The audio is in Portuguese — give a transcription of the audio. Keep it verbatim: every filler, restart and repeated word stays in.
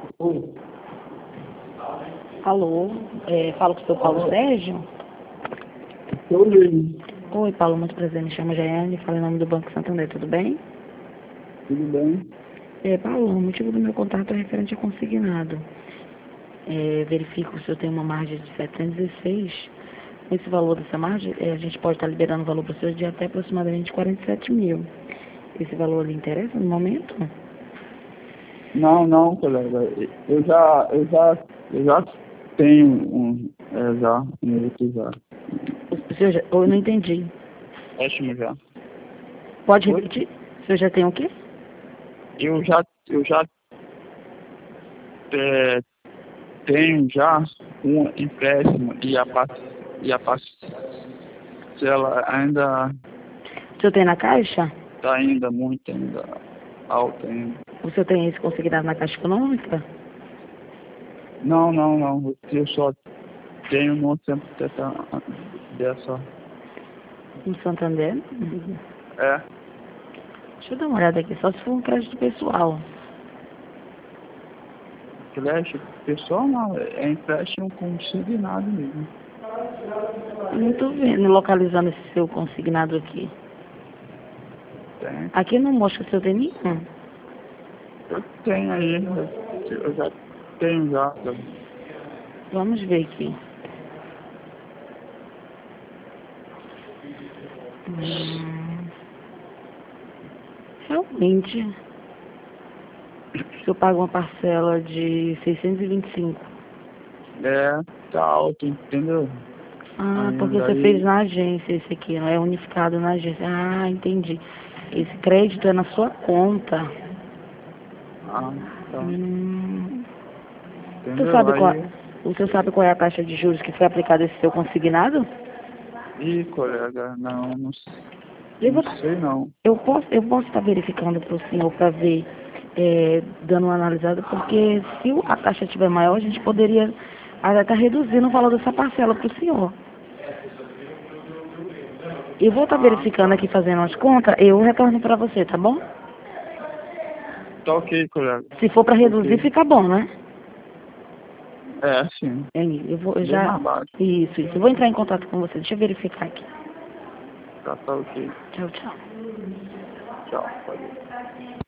Oi, Alô, é, falo com o seu Paulo alô, Sérgio. eu mesmo, Oi, Paulo, muito prazer, me chamo Jaiane, falo em nome do Banco Santander, tudo bem? tudo bem? É, Paulo, o motivo do meu contato é referente a consignado. É, verifico se o senhor tem uma margem de setecentos e seis. Esse valor dessa margem, é, a gente pode estar liberando o valor para o senhor de até aproximadamente quarenta e sete mil. Esse valor lhe interessa no momento? Não, não, colega, eu já, eu já, eu já tenho um, é, já, um outro já, O senhor já, eu não entendi. ótimo já. Pode Oi? repetir? O senhor já tem o quê? Eu já, eu já é, tenho já um empréstimo e a, par- e a parcela ainda O senhor tem na caixa? está ainda muito ainda alta ainda. O senhor tem esse consignado na Caixa Econômica? Não, não, não, eu só tenho no tempo dessa, dessa, No Santander? é. Deixa eu dar uma olhada aqui, só se for um crédito pessoal. Crédito pessoal não, é empréstimo consignado mesmo. Não tô vendo, localizando esse seu consignado aqui. Tem. Aqui não mostra que o senhor tem nenhum. Eu tenho aí, eu eu já tenho já. Vamos ver aqui. Hum, realmente, o senhor paga uma parcela de seiscentos e vinte e cinco. É, tá alto, entendeu? Ah, porque Ainda você fez aí. na agência esse aqui, não é unificado na agência. Ah, entendi. Esse crédito é na sua conta. Ah, tá. Hum, o senhor Entendeu? sabe qual, Aí. o senhor sabe qual é a taxa de juros que foi aplicada a esse seu consignado? Ih, colega, não, não, Eu não vou tá- sei não. Eu posso, eu posso estar verificando para o senhor para ver, é, dando uma analisada, porque se o- a taxa estiver maior, a gente poderia estar reduzindo o valor dessa parcela para o senhor. Eu vou estar Ah, verificando tá. aqui, fazendo as contas, eu retorno para você, tá bom? Tá ok, colega. Se for para Tá reduzir, ok. fica bom, né? É, sim. É, eu vou, eu Bem já... mais baixo. Isso, isso. Eu vou entrar em contato com você. Deixa eu verificar aqui. Tá, tá ok. Tchau, tchau. Tchau, valeu.